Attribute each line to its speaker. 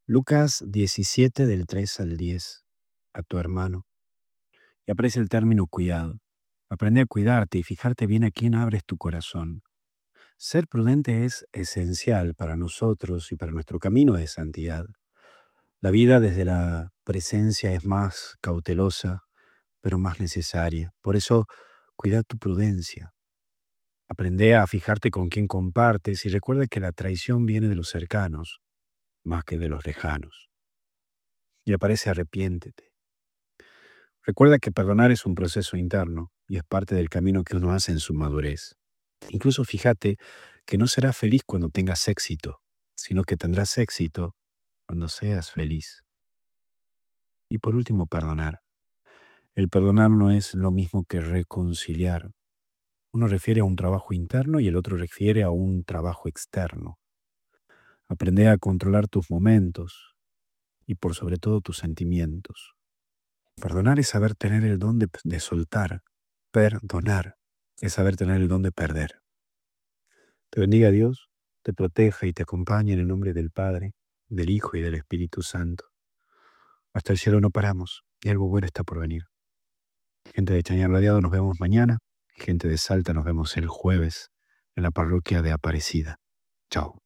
Speaker 1: Lucas 17 del 3 al 10. A tu hermano. Y aparece el término cuidado. Aprende a cuidarte y fijarte bien a quién abres tu corazón. Ser prudente es esencial para nosotros y para nuestro camino de santidad. La vida desde la presencia es más cautelosa, pero más necesaria. Por eso, cuida tu prudencia. Aprende a fijarte con quién compartes y recuerda que la traición viene de los cercanos, más que de los lejanos. Y aparece arrepiéntete. Recuerda que perdonar es un proceso interno y es parte del camino que uno hace en su madurez. Incluso fíjate que no serás feliz cuando tengas éxito, sino que tendrás éxito cuando seas feliz. Y por último, perdonar. El perdonar no es lo mismo que reconciliar. Uno refiere a un trabajo interno y el otro refiere a un trabajo externo. Aprende a controlar tus momentos y por sobre todo tus sentimientos. Perdonar es saber tener el don de soltar. Perdonar es saber tener el don de perder. Te bendiga Dios, te proteja y te acompañe en el nombre del Padre, del Hijo y del Espíritu Santo. Hasta el cielo no paramos y algo bueno está por venir. Gente de Chañar Radiado, nos vemos mañana. Gente de Salta, nos vemos el jueves en la parroquia de Aparecida. Chao.